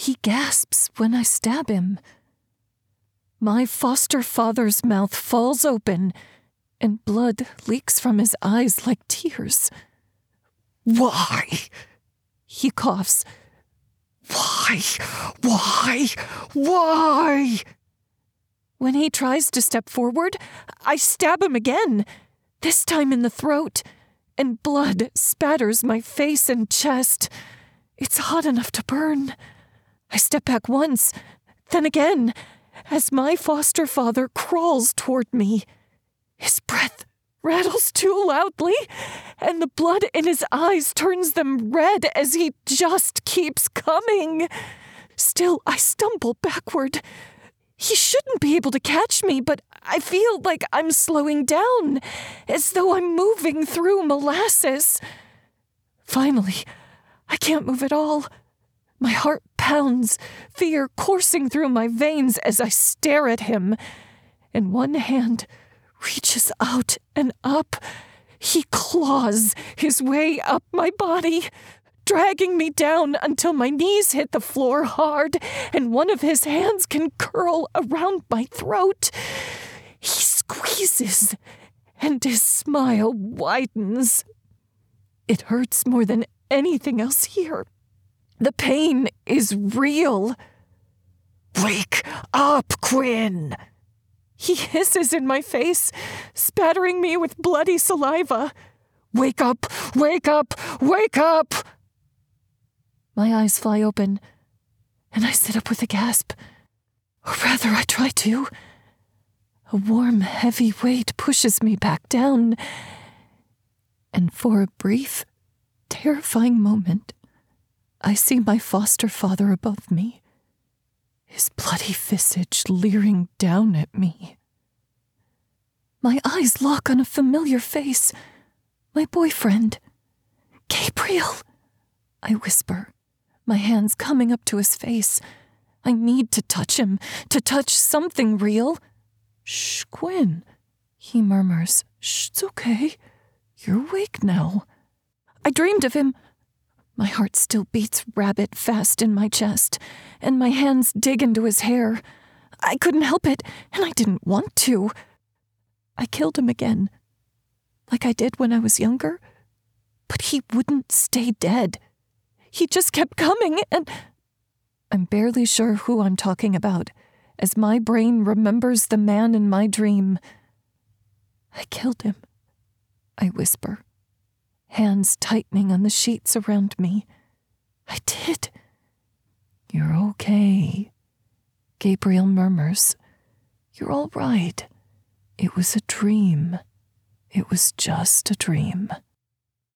He gasps when I stab him. My foster father's mouth falls open, and blood leaks from his eyes like tears. Why? He coughs. Why? When he tries to step forward, I stab him again, this time in the throat, and blood spatters my face and chest. It's hot enough to burn. I step back once, then again, as my foster father crawls toward me. His breath rattles too loudly, and the blood in his eyes turns them red as he just keeps coming. Still, I stumble backward. He shouldn't be able to catch me, but I feel like I'm slowing down, as though I'm moving through molasses. Finally, I can't move at all. My heart pounds, fear coursing through my veins as I stare at him, and one hand reaches out and up. He claws his way up my body, dragging me down until my knees hit the floor hard, and one of his hands can curl around my throat. He squeezes, and his smile widens. It hurts more than anything else here. The pain is real. Wake up, Quinn! He hisses in my face, spattering me with bloody saliva. Wake up! Wake up! Wake up! My eyes fly open, and I sit up with a gasp. Or rather, I try to. A warm, heavy weight pushes me back down, and for a brief, terrifying moment, I see my foster father above me, his bloody visage leering down at me. My eyes lock on a familiar face, my boyfriend. Gabriel, I whisper, my hands coming up to his face. I need to touch him, to touch something real. Shh, Quinn, he murmurs. Shh, it's okay. You're awake now. I dreamed of him. My heart still beats rabbit fast in my chest, and my hands dig into his hair. I couldn't help it, and I didn't want to. I killed him again, like I did when I was younger, but he wouldn't stay dead. He just kept coming, and I'm barely sure who I'm talking about, as my brain remembers the man in my dream. I killed him, I whisper, hands tightening on the sheets around me. I did. You're okay, Gabriel murmurs. You're all right. It was a dream. It was just a dream.